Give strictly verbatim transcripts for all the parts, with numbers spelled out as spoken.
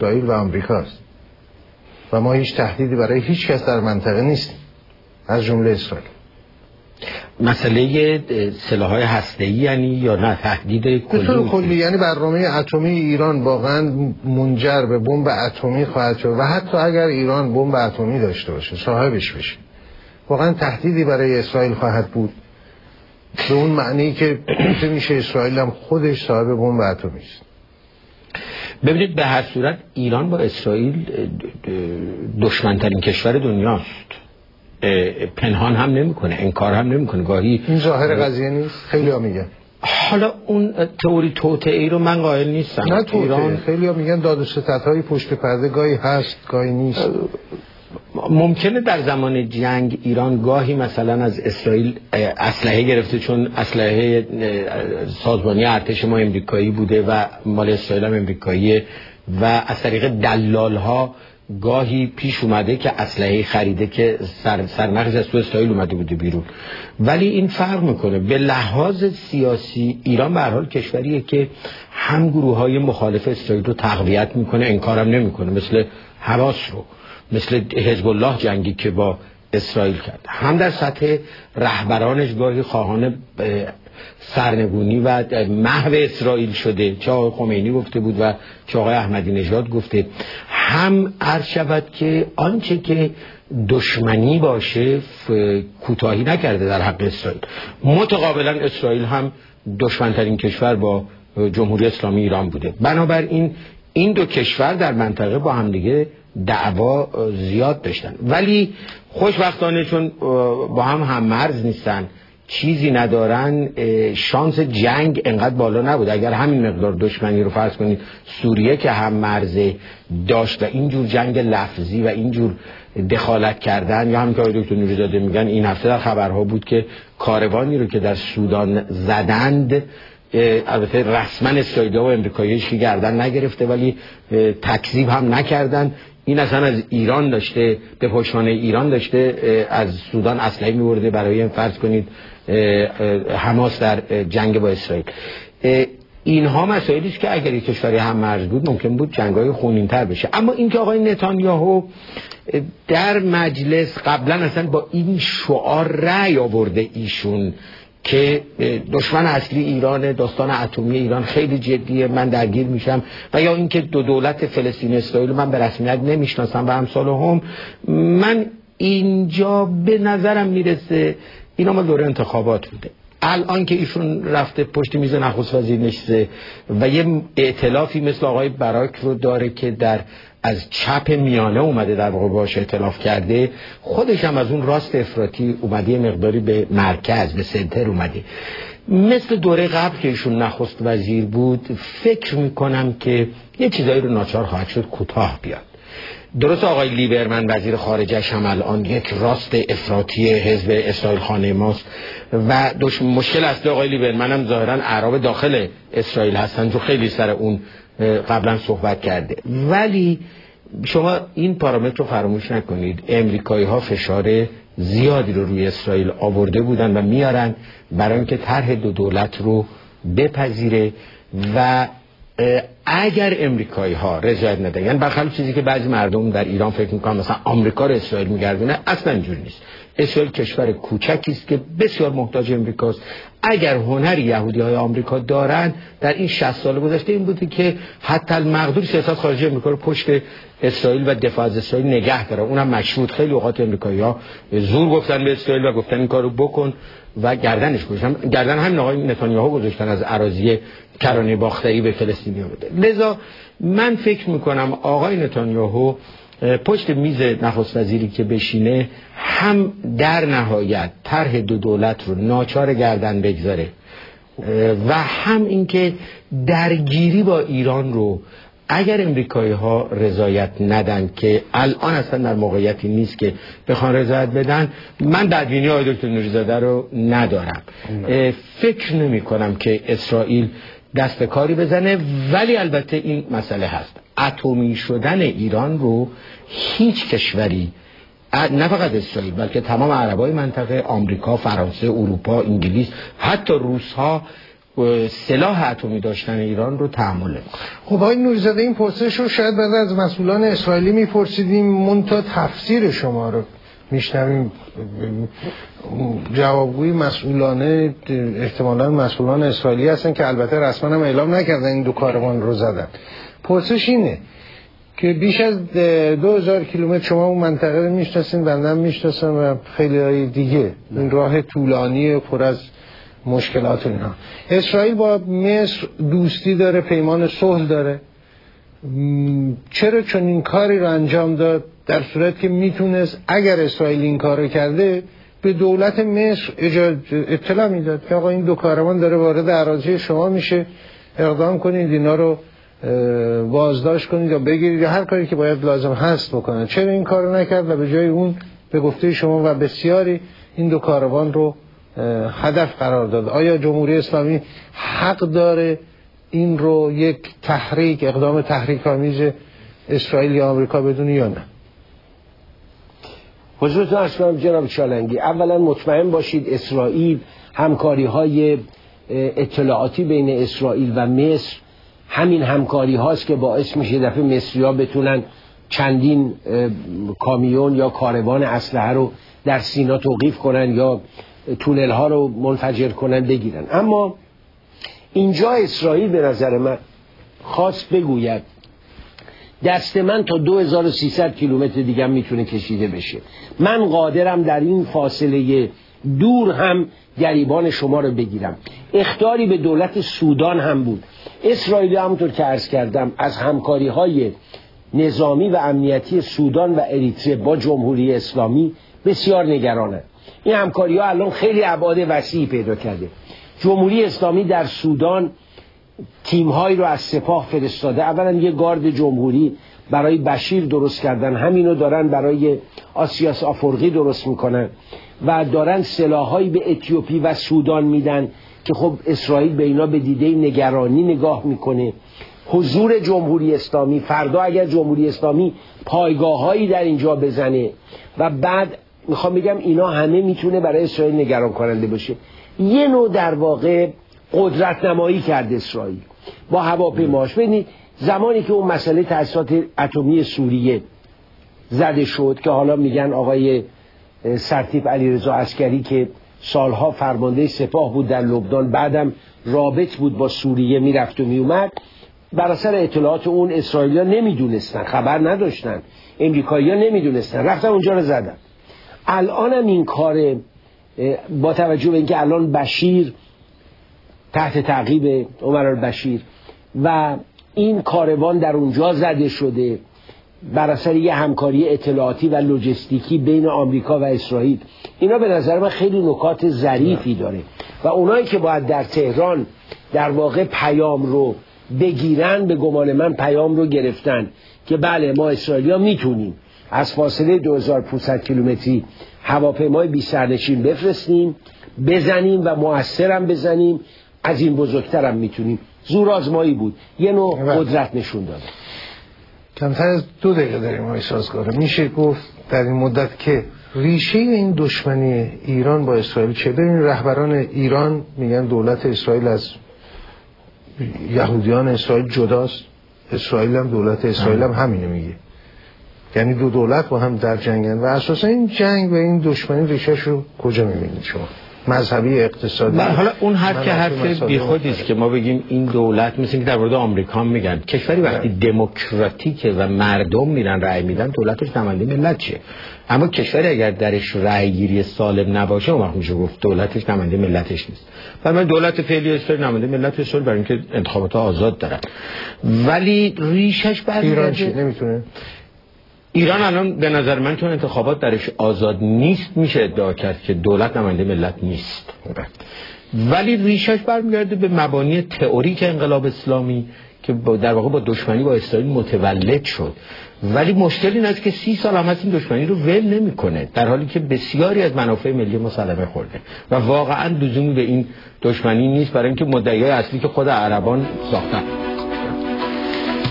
اسرائیل و آمریکاست و ما هیچ تهدیدی برای هیچ کس در منطقه نیستیم از جمله اسرائیل. مسئله سلاح‌های هسته‌ای یعنی یا نه تهدید کلی؟ به طور کلی یعنی برنامه اتمی ایران واقعا منجر به بمب اتمی خواهد شد و حتی اگر ایران بمب اتمی داشته باشه صاحبش بشه واقعا تهدیدی برای اسرائیل خواهد بود به اون معنی که گفته میشه اسرائیل هم خودش صاحب بمب اتمی است. ببینید به هر صورت ایران با اسرائیل دشمنترین کشور دنیاست، پنهان هم نمیکنه، انکار هم نمیکنه. گاهی این ظاهر قضیه نیست، خیلی ها میگن. حالا اون تئوری توطئه‌ای رو من قائل نیستم. نه توطئه، خیلی ها میگن داد و ستدهای پشت پرده گاهی هست گاهی نیست. ممکنه در زمان جنگ ایران گاهی مثلا از اسرائیل اسلحه گرفته، چون اسلحه سازمانی ارتش ما امریکایی بوده و مال اسرائیل هم امریکاییه و از طریق دلال ها گاهی پیش اومده که اسلحه خریده که سر سرنخش از تو اسرائیل اومده بوده بیرون. ولی این فرق میکنه. به لحاظ سیاسی ایران به هر حال کشوریه که هم گروه‌های مخالف اسرائیل رو تقویت میکنه، انکارم نمیکنه، مثل حماس رو، مثل حزب الله جنگی که با اسرائیل کرد، هم در سطح رهبرانش گاهی خواهان سرنگونی و محو اسرائیل شده، چه آقای خمینی گفته بود و چه آقای احمدی نژاد گفته. هم عرض شود که آنچه که دشمنی باشه کوتاهی نکرده در حق اسرائیل. متقابلا اسرائیل هم دشمنترین کشور با جمهوری اسلامی ایران بوده. بنابراین این دو کشور در منطقه با همدیگه دعوا زیاد داشتن، ولی خوشبختانه چون با هم هم مرز نیستن، چیزی ندارن، شانس جنگ انقدر بالا نبود. اگر همین مقدار دشمنی رو فرض کنید سوریه که هم مرزه داشت و اینجور جنگ لفظی و اینجور دخالت کردن، یا همین که آقای دکتر نوری‌زاده میگن این هفته در خبرها بود که کاروانی رو که در سودان زدند، البته رسما اسرائیلی و امریکاییش که گردن نگرفته ولی تکذیب هم نکردن، این اصلا از ایران داشته، به پشتوانه ایران داشته از سودان اسلحه می‌برده برای فرض کنید حماس در جنگ با اسرائیل. اینها مسائلی است که اگر یک کشوری هم مرز بود ممکن بود جنگ‌های خونین‌تر بشه. اما اینکه آقای نتانیاهو در مجلس قبلا اصلا با این شعار رأی آورده ایشون که دشمن اصلی ایران، داستان اتمی ایران خیلی جدیه، من درگیر میشم، و یا اینکه دو دولت فلسطین اسرائیل من به رسمیت نمیشناسم و امثال هم، من اینجا به نظرم میرسه اینا ما دوره انتخابات بوده. الان که ایشون رفته پشت میز نخست وزیر نشسته و یه ائتلافی مثل آقای براک رو داره که در از چپ میانه اومده در واقع باش ائتلاف کرده، خودش هم از اون راست افراطی اومده مقداری به مرکز، به سنتر اومده. مثل دوره قبل که ایشون نخست وزیر بود فکر میکنم که یه چیزایی رو ناچار خواهد شد کوتاه بیاد. درست آقای لیبرمن وزیر خارجش هم الان یک راست افراطی حزب اسرائیل خانه ماست و مشکل اصلی آقای لیبرمن هم ظاهرا اعراب داخل اسرائیل هستن، جو خیلی سر اون قبلا صحبت کرده. ولی شما این پارامتر رو فراموش نکنید، امریکایی ها فشار زیادی رو روی اسرائیل آورده بودن و میارن برای اینکه طرح دو دولت رو بپذیره و اگر امریکایی ها رضایت ندن، یعنی برخلاف چیزی که بعضی مردم در ایران فکر میکنن مثلا آمریکا رو اسرائیل میگردونه، اصلا اینجوری نیست. اسرائیل کشور کوچکی است که بسیار محتاج امریکاست. اگر هنری یهودی های آمریکا دارن در این شصت سال گذشته این بوده که حتی المقدور سیاست خارجی امریکا رو پشت اسرائیل و دفاع از اسرائیل نگه داره. اونم مشروط. خیلی اوقات امریکایی‌ها زور گفتن به اسرائیل و گفتن این کارو بکن و گردنش گذاشتن. گردن همین آقای نتانیاهو گذاشتن از اراضی کرانه باختری به فلسطینی‌ها بده. لذا من فکر میکنم آقای نتانیاهو پشت میز نخست وزیری که بشینه هم در نهایت طرح دو دولت رو ناچار گردن بگذاره و هم اینکه درگیری با ایران رو اگر امریکایی ها رضایت ندن که الان اصلا در موقعیتی نیست که بخوان رضایت بدن، من بدبینی آقای دکتر نوری‌زاده رو ندارم. فکر نمی کنم که اسرائیل دست کاری بزنه، ولی البته این مسئله هست، اتمی شدن ایران رو هیچ کشوری نه فقط اسرائیل بلکه تمام عربای منطقه، آمریکا، فرانسه، اروپا، انگلیس، حتی روس‌ها سلاح اتمی داشتن ایران رو تحمل نمی‌کنه. خب آقای نوری‌زاده این پرسش رو شاید بعد از مسئولان اسرائیلی میپرسیدیم، منتها تفسیر شما رو میشنویم. جوابگوی مسئولانه احتمالاً مسئولان اسرائیلی هستن که البته رسما هم اعلام نکردن این دو کاروان رو زدن. پرسش اینه که بیش از دو هزار کیلومتر شما اون منطقه رو میشناسین، بنده هم میشناسم و خیلی های دیگه، این راه طولانی پر از مشکلات اینا. اسرائیل با مصر دوستی داره، پیمان صلح داره. چرا چون این کاری رو انجام داد در صورت که میتونست اگر اسرائیل این کار رو کرده به دولت مصر اطلاع میداد که آقا این دو کاروان داره وارد اراضی شما میشه، اقدام کنید اینا رو بازداشت کنید یا بگیرید یا هر کاری که باید لازم هست بکنن. چرا این کار رو نکرد و به جای اون به گفته شما و بسیاری این دو کاروان رو هدف قرار داد؟ آیا جمهوری اسلامی حق داره این رو یک تحریک اقدام تحریک آمیز اسرائیل یا آمریکا بدونه یا نه؟ حضورتون عرض کنم جناب چالنگی، اولا مطمئن باشید اسرائیل همکاری های اطلاعاتی بین اسرائیل و مصر همین همکاری هاست که باعث میشه دفعه مصری ها بتونن چندین کامیون یا کاروان اسلحه رو در سینا توقیف کنن یا تونل ها رو منفجر کنن بگیرن. اما اینجا اسرائیل به نظر من خواست بگوید دست من تا دو هزار و سیصد کیلومتر دیگه میتونه کشیده بشه، من قادرم در این فاصله دور هم گریبان شما رو بگیرم. اخطاری به دولت سودان هم بود. اسرائیل همونطور که عرض کردم از همکاری های نظامی و امنیتی سودان و اریتره با جمهوری اسلامی بسیار نگرانند. این همکاری ها الان خیلی ابعاد وسیعی پیدا کرده. جمهوری اسلامی در سودان تیم‌هایی رو از سپاه فرستاده. اولا یه گارد جمهوری برای بشیر درست کردن، همینو دارن برای آسیاس آفریقی درست میکنن و دارن سلاحایی به اتیوپی و سودان میدن که خب اسرائیل به اینا به دیده نگرانی نگاه میکنه. حضور جمهوری اسلامی، فردا اگر جمهوری اسلامی پایگاه‌هایی در اینجا بزنه و بعد میخوام بگم اینا همه میتونه برای اسرائیل نگران کننده باشه. یه نوع در واقع قدرت نمایی کرده اسرائیل با هواپیماش. ببینید زمانی که اون مسئله تأسیسات اتمی سوریه زده شد که حالا میگن آقای سرتیپ علیرضا عسکری که سالها فرمانده سپاه بود در لبنان، بعدم رابط بود با سوریه میرفت و میومد، بر اثر اطلاعات اون اسرائیلی‌ها نمیدونستن، خبر نداشتن، امریکایی‌ها نمیدونستن، رفتن اونجا رو زدن. الانم این کار با توجه به اینکه الان بشیر تحت تعقیب عمر البشیر و این کاروان در اونجا زده شده بر اثر یه همکاری اطلاعاتی و لوجستیکی بین آمریکا و اسرائیل، اینا به نظر من خیلی نکات ظریفی داره و اونایی که باید در تهران در واقع پیام رو بگیرن به گمان من پیام رو گرفتن که بله ما اسرائیلیا میتونیم از فاصله دو هزار و پانصد کیلومتری هواپیمای بی سرنشین بفرستیم، بزنیم و موثرم بزنیم، از این بزرگترم میتونیم. زور آزمایی بود، یه نوع قدرت نشون داده. کمتر از دو دقیقه داریم آقای سازگار. میشه گفت در این مدت که ریشه این دشمنی ایران با اسرائیل چه؟ ببین رهبران ایران میگن دولت اسرائیل از یهودیان اسرائیل جداست، اسرائیل هم دولت اسرائیل هم همینو میگه، یعنی دو دولت با هم در جنگن و اساسا این جنگ و این دشمنی ریشه‌ش رو کجا میبینید شما؟ مذهبی، اقتصادی؟ حالا اون حرف که حرف بیخودی است که ما بگیم این دولت، مثل که در مورد آمریکا میگن کشوری وقتی دموکراتیکه و مردم میرن رأی میدن دولتش نماینده ملت شه، اما کشوری اگر درش رأی گیری سالم نباشه اون وقت میشه گفت دولتش نماینده ملتش نیست. و من دولت فعلی اسرائیل نماینده ملت اسرائیل برای اینکه انتخابات آزاد دارن، ولی ریشش برمیگرده نمیتونه. ایران الان به نظر من چون انتخابات درش آزاد نیست میشه ادعا کرد که دولت نماینده ملت نیست، ولی ریشش برمیگرده به مبانی تئوریک انقلاب اسلامی که در واقع با دشمنی با اسرائیل متولد شد. ولی مشکل این است که سی سال هم هست این دشمنی رو ول نمیکنه، در حالی که بسیاری از منافع ملی ما صدمه خورده و واقعا لزومی به این دشمنی نیست، برای اینکه مدعیای اصلی که خود عربان ساختن.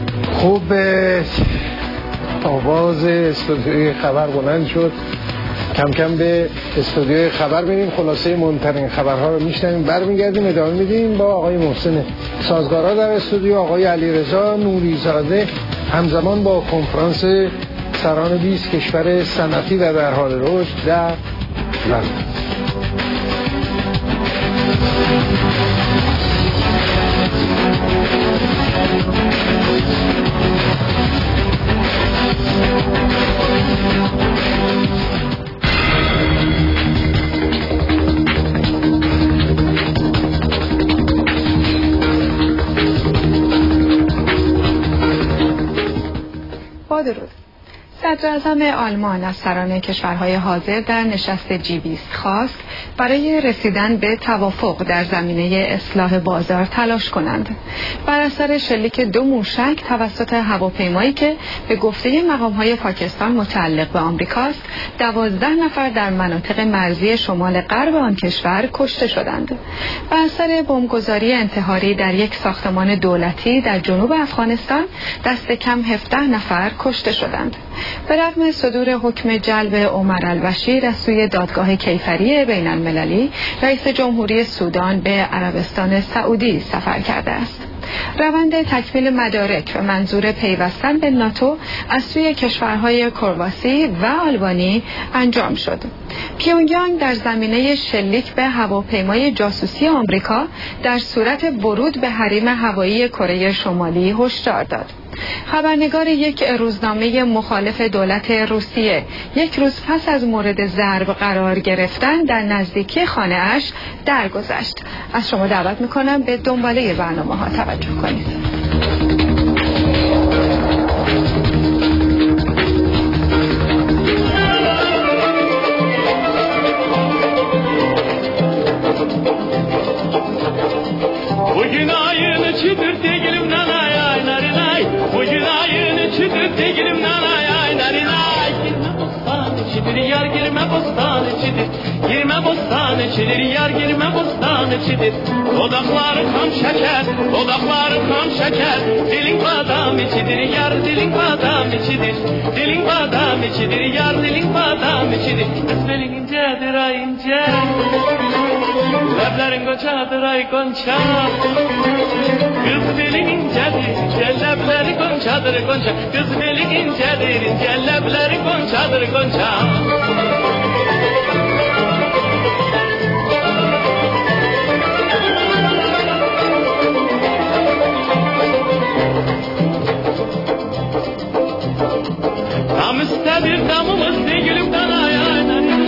خوب آواز استودیوی خبر بلند شد کم کم به استودیوی خبر میریم، خلاصه مهمترین خبرها رو میشنویم، برمیگردیم ادامه میدیم با آقای محسن سازگارا در استودیو، آقای علیرضا نوریزاده همزمان با کنفرانس سران بیست کشور صنعتی و در حال رشد در لندن. درود. صدراعظم آلمان از سران کشورهای حاضر در نشست جی بیست خواست برای رسیدن به توافق در زمینه اصلاح بازار تلاش کنند. بر اثر شلیک دو موشک توسط هواپیمایی که به گفته مقام‌های پاکستان متعلق به آمریکاست، دوازده نفر در مناطق مرزی شمال غرب آن کشور کشته شدند. بر اثر بمبگذاری انتحاری در یک ساختمان دولتی در جنوب افغانستان، دست کم هفده نفر کشته شدند. به رغم صدور حکم جلب عمر البشیر از سوی دادگاه کیفری بین المللی، رئیس جمهوری سودان به عربستان سعودی سفر کرده است. روند تکمیل مدارک و منظور پیوستن به ناتو از سوی کشورهای کرواسی و آلبانی انجام شد. پیونگیانگ در زمینه شلیک به هواپیمای جاسوسی آمریکا در صورت ورود به حریم هوایی کره شمالی هشدار داد. خبرنگار یک روزنامه مخالف دولت روسیه یک روز پس از مورد ضرب قرار گرفتن در نزدیکی خانه اش درگذشت. از شما دعوت میکنم به دنباله برنامه ها توجه کنید. Yar girme bostan içidir, girme bostan içidir, yar girme bostan içidir. Dodakları kam şeker, dodakları kam şeker. Dilin badam içidir, yar dilin badam içidir. Dilin badam içidir, yar dilin badam içidir. Esmelin incedir ay ince, leblerin goncadır ay gonca. Kız dilin incedir, ince lebleri goncadır gonca. Kız dilin incedir, ince lebleri goncadır gonca. Tam istedir damımız sevgilimden ay ay.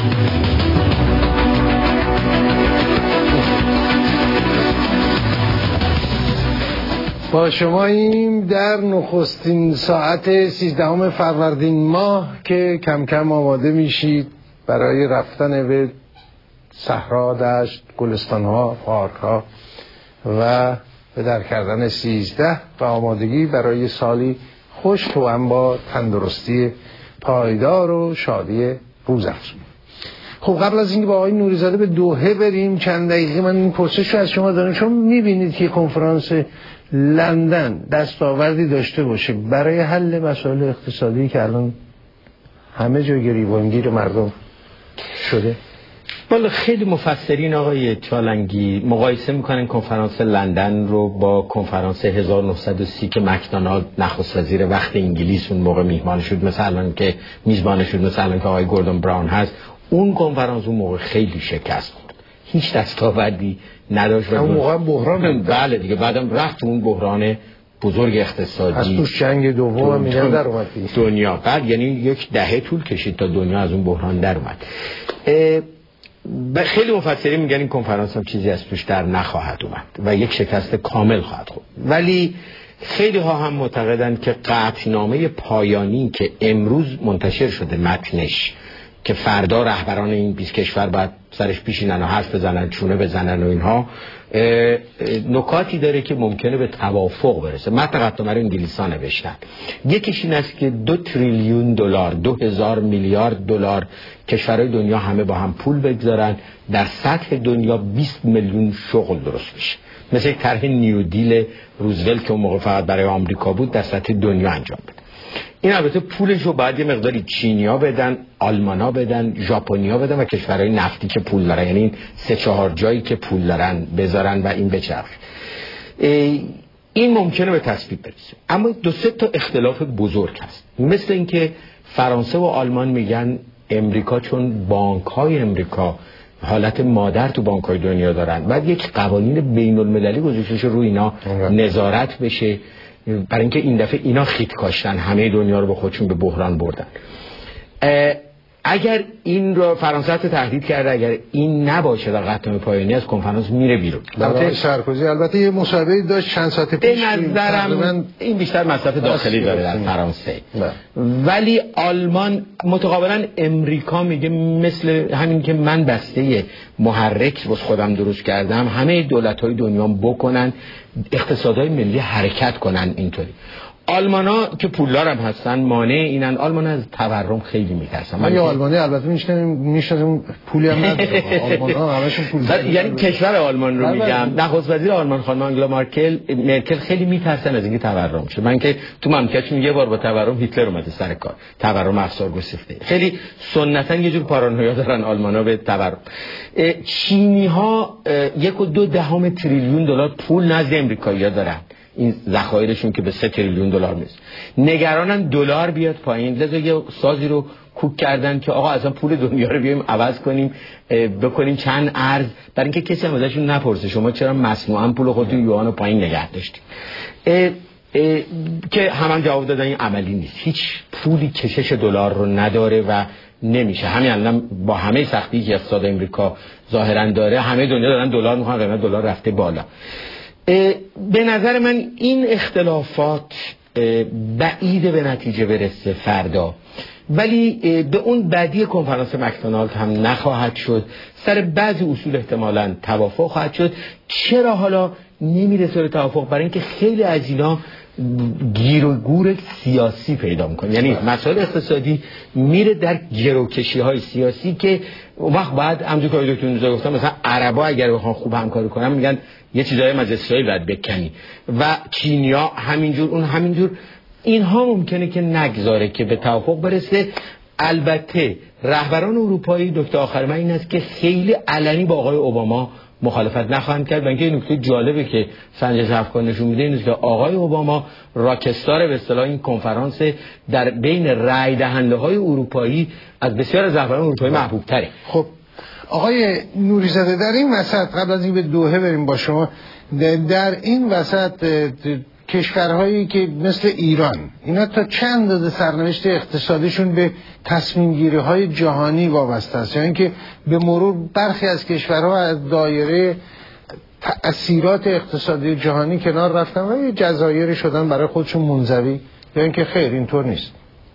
با شماییم در نخستین ساعت سیزدهم فروردین ماه که کم کم آماده میشید برای رفتن به صحرا، دشت، گلستانها، پارکها و به در کردن سیزده و آمادگی برای سالی خوش توأم با تندرستی پایدار و شادی روزافزون. خب قبل از اینکه با آقای نوریزاده به دوحه بریم چند دقیقه من این پرسش رو از شما دارم. شما میبینید که کنفرانس لندن دستاوردی داشته باشه برای حل مسائل اقتصادی که الان همه جای گریبانگیر مردم شده؟ والا خیلی مفسرین آقای چالنگی مقایسه میکنن کنفرانس لندن رو با کنفرانس هزار و نهصد و سی که مکدونالد نخست وزیر وقت انگلیس اون موقع میهمان شد، مثلا که میزبان شد، مثلا که آقای گوردون براون هست. اون کنفرانس اون موقع خیلی شکست خورد، هیچ دستاوردی نداشت. اون موقع بحران بله دیگه، بعدم رفت اون بحران بزرگ اقتصادی از توش جنگ دوم میگن در اومد دنیا. بعد یعنی یک دهه طول کشید تا دنیا از اون بحران در اومد. خیلی مفسرین میگن این کنفرانس هم چیزی از توش در نخواهد اومد و یک شکست کامل خواهد خورد. ولی خیلی ها هم معتقدند که قطعنامه پایانی که امروز منتشر شده متنش، که فردا رهبران این بیست کشور باید سرش پیشینن و حرف بزنن، چونه بزنن و اینها، نکاتی داره که ممکنه به توافق برسه. متن قطعنامه رو انگلیس‌ها نوشتن. یکیش این است که دو تریلیون دلار، دو هزار میلیارد دلار کشورهای دنیا همه با هم پول بگذارن، در سطح دنیا بیست میلیون شغل درست بشه. مثل یک طرح نیو دیل روزولت که اون موقع فقط برای آمریکا بود، در سطح دنیا انجام بده. این البته پولش رو باید یه مقداری چینیا بدن، آلمانا بدن، ژاپنیا بدن و کشورهای نفتی که پول دارن، یعنی سه چهار جایی که پول دارن بذارن و این بچرخه. این ممکنه به تصویب برسه، اما دو سه تا اختلاف بزرگ هست. مثل اینکه فرانسه و آلمان میگن امریکا چون بانک‌های امریکا حالت مادر تو بانک‌های دنیا دارن، بعد یک قوانین بین المللی گذاشته بشه روی اینا نظارت بشه، برای اینکه این دفعه اینا خیت کاشتن، همه دنیا رو با خودشون به بحران بردن. اگر این رو فرانسه رو تهدید کرده اگر این نباشه در قطعنامه پایانی از کنفرانس میره بیرون. البته سرکوزی البته یه مصاحبه داشت چند ساعت پیش، به نظرم این بیشتر مصرف داخلی داره در فرانسه، ولی آلمان متقابلا امریکا میگه مثل همین که من بسته محرک واسه خودم درست کردم، همه دولت‌های دنیا بکنن اقتصادهای ملی حرکت کنن. اینطوری آلمانا که پولدار هم هستن مانع اینن. آلمانا از تورم خیلی میترسن. من یه آلمانی البته میشنم میشنم پولی هم نداره. آلمانا همشون پول دارن. یعنی کشور آلمان رو میگم. نخست وزیر آلمان خانم آنگلا مارکل مرکل خیلی میترسن از اینکه تورم شه. من که تو مملکتشون یه بار با تورم هیتلر اومده سر کار. تورم افسار گسسته. خیلی سنتا یه جور پارانویا دارن آلمانا به تورم. چینی ها یک و دو دهم تریلیون دلار پول نزد امریکایی‌ها دارن. این ذخایرشون که به سه تریلیون دلار میرسه. نگرانن دلار بیاد پایین، لذا یه سازی رو کوک کردن که آقا اصلا پول دنیا رو بیایم عوض کنیم، بکنیم چند ارز، برای اینکه کسی هم ازشون نپرسه شما چرا مصنوعاً پول خودتون یوان رو پایین نگه داشتید. که همان جواب دادن این عملی نیست. هیچ پولی کشش دلار رو نداره و نمیشه. همین الان با همه سختی که اقتصاد امریکا ظاهراً داره، همه دنیا دارن دلار میخوان، قیمت دلار رفته بالا. به نظر من این اختلافات بعیده به نتیجه برسه فردا، ولی به اون بعدی کنفرانس مکدونالد هم نخواهد شد. سر بعضی اصول احتمالاً توافق خواهد شد. چرا حالا نمیرسه به توافق؟ برای اینکه خیلی از اینا گیر و گور سیاسی پیدا میکنه، یعنی مسائل اقتصادی میره در گروکشی های سیاسی که اون وقت بعد همونجوری که دکتر نوزا گفتم مثلا عربا اگر بخوان خوب همکاری کنن میگن یه چیزایی از اسرائیل باید بکنی و چینیا همینجور اون همینجور. اینها ممکنه که نگذاره که به توافق برسه. البته رهبران اروپایی دکتر آخر من این است که خیلی علنی با آقای اوباما مخالفت نخواهند کرد و اینکه نکته جالبه که سنجش افکار نشون میده این است که آقای اوباما راکستار به اصطلاح این کنفرانس در بین رای دهنده های اروپایی از بسیار از رهبران اروپایی محبوب تره. خب آقای نوری‌زاده در این وسط قبل از این به دوحه بریم با شما، در این وسط کشورهایی که مثل ایران اینا تا چند اندازه سرنوشت اقتصادیشون به تصمیم گیری های جهانی وابسته است، یعنی که به مرور برخی از کشورها از دایره تأثیرات اقتصادی جهانی کنار رفتن و یه جزایری شدن برای خودشون منزوی، یا اینکه خیر اینطور نیست؟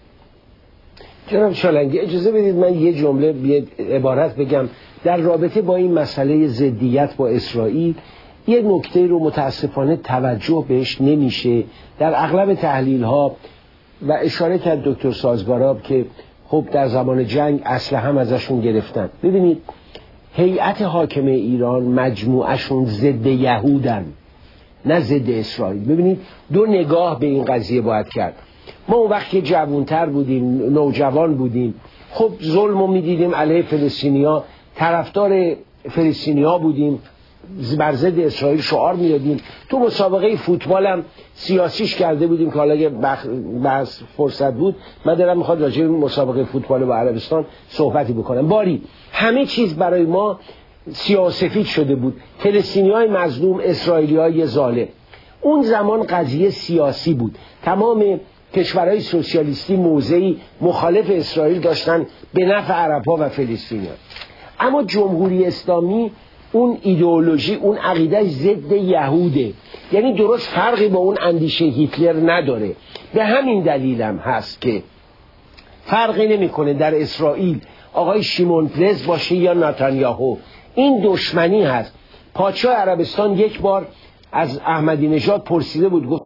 جناب چالنگی اجازه بدید من یه جمله یه عبارت بگم در رابطه با این مسئله ضدیت با اسرائیل. یه نکته رو متاسفانه توجه بهش نمیشه در اغلب تحلیل ها و اشاره کرد دکتر سازگاراب که خب در زمان جنگ اسلحه هم ازشون گرفتن. ببینید هیئت حاکمه ایران مجموعشون ضد یهودن نه ضد اسرائیل. ببینید دو نگاه به این قضیه باید کرد. ما اون وقت که جوانتر بودیم، نوجوان بودیم، خب ظلم رو میدیدیم علیه فلسطینیا، طرفدار فلسطینیا بودیم، بر ضد اسرائیل شعار میدادیم. تو مسابقه فوتبال هم سیاسیش کرده بودیم که حالا اگه بحث فرصت بود من دارم میخواد راجع به مسابقه فوتبال با عربستان صحبتی بکنم. باری همه چیز برای ما سیاسفید شده بود، فلسطینیای مظلوم، اسرائیلیای ظالم. اون زمان قضیه سیاسی بود. تمام کشورهای سوسیالیستی موضعی مخالف اسرائیل داشتن به نفع عرب‌ها و فلسطینیان. اما جمهوری اسلامی اون ایدئولوژی، اون عقیده ضد یهوده، یعنی درست فرقی با اون اندیشه هیتلر نداره. به همین دلیل هم هست که فرقی نمیکنه در اسرائیل آقای شیمون پرز باشه یا نتانیاهو، این دشمنی هست. پادشاه عربستان یک بار از احمدی نژاد پرسیده بود، گفت